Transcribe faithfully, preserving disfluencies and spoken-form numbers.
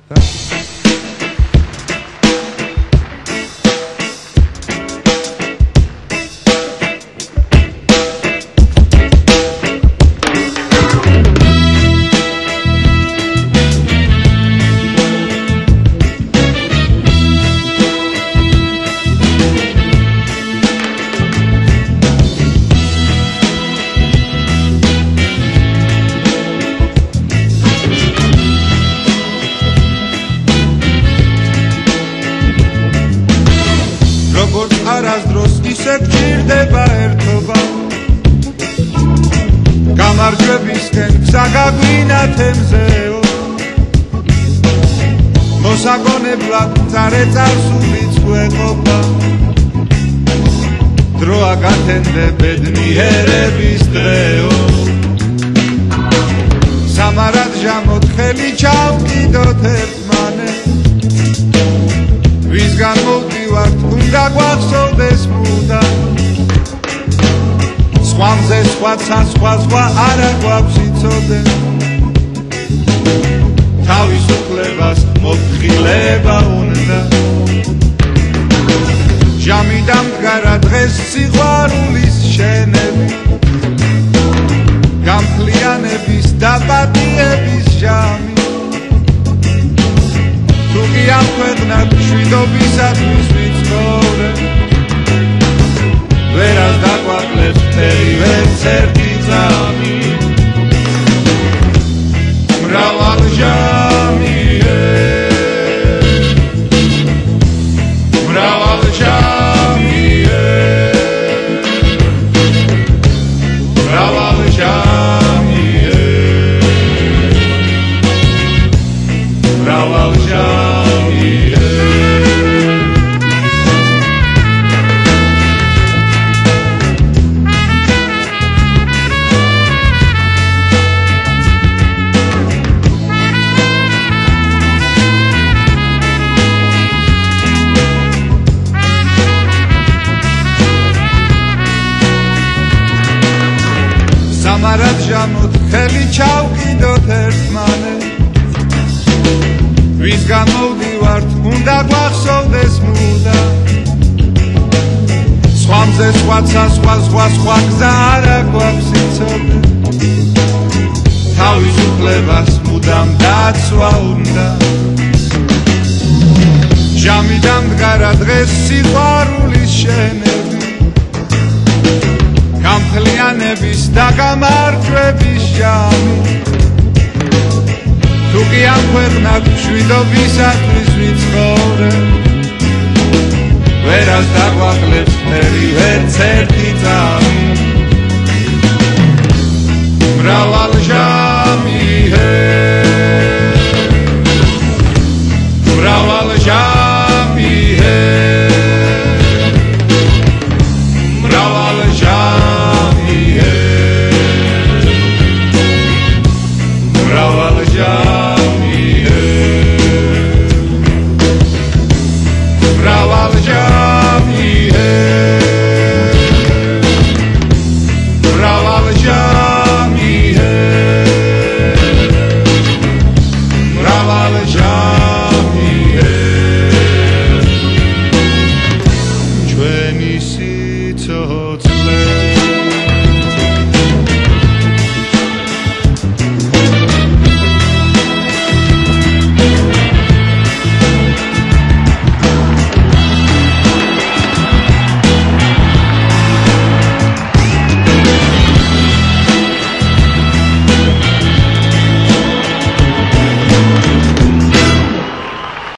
არასდროს ისე გჭირდება ერთობა გამარჯვებისკენ გზა გაგვინა თემზეო მოსაგონებლად წარე წარსულიც გვეყოფა დროა გათენდე ბედნიერების დღეო სამარად ჟამოთ ხელი ჩავკიდოთ ერთმანეთს ვისგან მოვდივართ უნდა გვახსოვდეს მუდა სხვამზე სხვაცა სხვა სხვა არა გვაქვს იცოდე თავისუფლებას მოფხილება უნდა ჟამი დამდგარა დღეს სიყვარულის შენები გამხლიანების და პატიების ჟამი თუგი ამ ქვეყნად მშვიდობისათვის ვიცხოვრე ვერას დაგვაკლებს მთელი ვერც ერთი ძამი მრავალ ჟამიე მრავალ ჟამიე მრავალ ჟამიე მრავალ ჟამიე სამარად ჟამოთ ხელი ჩავკიდოთ ერთმანეთს ვისგან მოვდივართ უნდა გვახსოვდეს მუდა სხვამზე სხვაცა სხვა სხვა სხვა გზა არა გვაქვს იცოდე თავისუფლებას მუდამ დაცვა უნდა ჟამი დამდგარა დღეს სიყვარულის შენები გამხლიანების და გამარჯვების ჟამი თუგი ამ ქვეყნად მშვიდობისათვის ვიცხოვრე ვერას დაგვაკლებს მთელი ვერც ერთი ძამი მრავალ ჟამიე